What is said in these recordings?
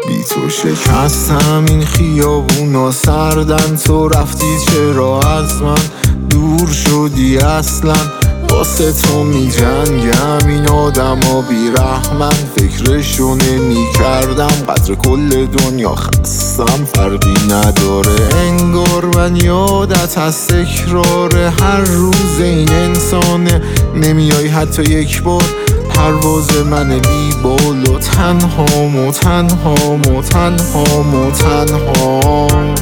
بی تو شکستم این خیابونا سردن، تو رفتی چرا از من دور شدی اصلا؟ واسه تو می جنگم این آدم ها بی رحمن، فکرشو نمی کردم قدر کل دنیا خستم، فرقی نداره انگار من یادت از تکرار هر روز این انسانه، نمیای حتی یک بار پرواز من بی بال و تنهام و تنهام و تنهام و تنهام.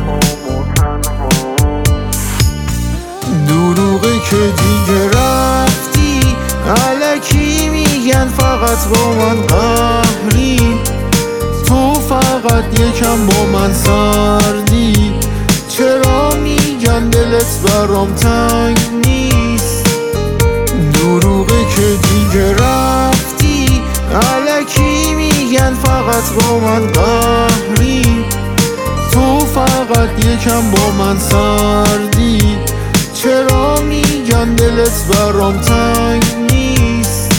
دروغه که دیگه رفتی الکی میگن فقط با من قهری، تو فقط یکم با من سردی، چرا میگن دلت برام تنگ نیست؟ دروغه که دیگه رفتی الکی میگن فقط با من قهری، تو فقط یکم با من سردی، چرا میگن دلت برام تنگ نیست؟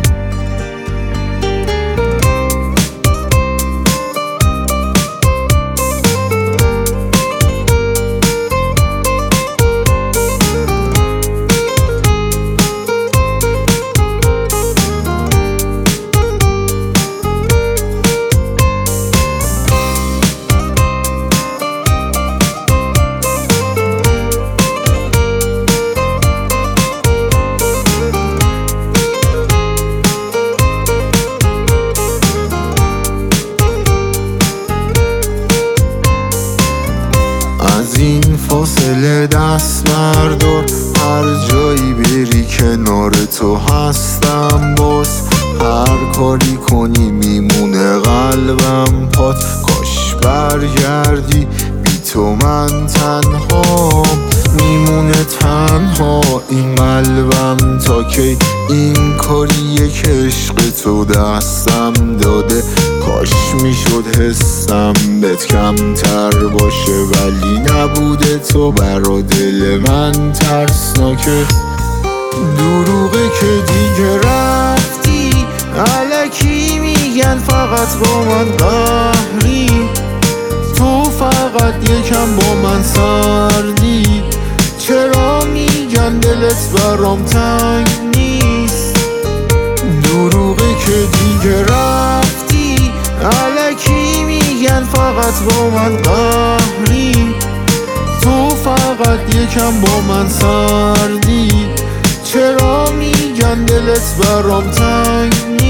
از این فاصله دست بردار، هر جایی بری کنار تو هستم باز، هر کاری کنی میمونه قلبم پات، کاش برگردی بی تو من تنها میمونه تنها این قلبم تا کی، این کاریه که عشق تو دستم داده، کاش میشد حسم بهت کمتر باشه ولی نبوده، تو برا دل من ترسناکه. دروغه که دیگه رفتی الکی میگن فقط با من قهری، تو فقط یکم با من سردی، چرا میگن دلت برام تنگ نیست؟ دروغه که دیگه رفتی الکی میگن فقط با من قهری، تو فقط یکم با من سردی، چرا میگن دلت برام تنگ نیست؟